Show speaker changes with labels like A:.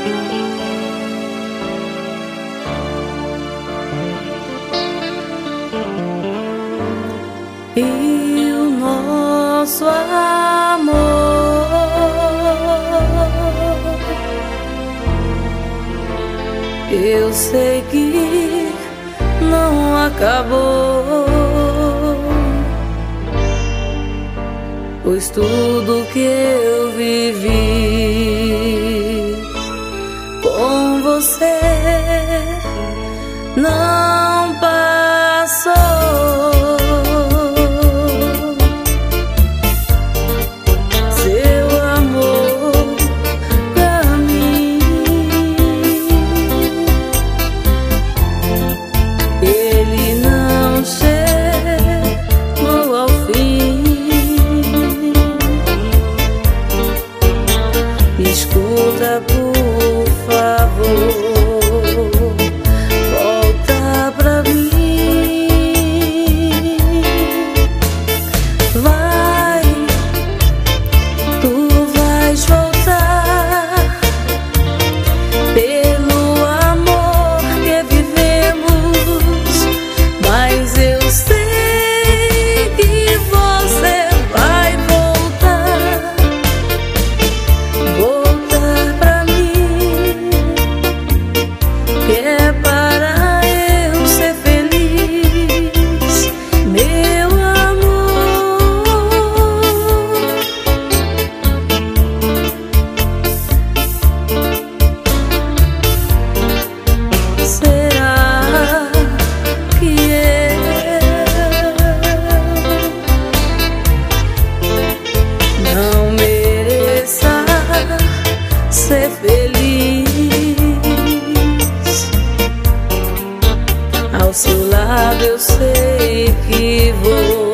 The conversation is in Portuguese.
A: E o nosso amor, eu sei que não acabou, pois tudo que eu vivi com você não passou. Escuta, por favor, volta pra mim. Vai, tu vais voltar pelo amor que vivemos, mas eu sei que você vai voltar. Que é para eu ser feliz, meu amor. Será que eu não mereça ser feliz? Ao seu lado eu sei que vou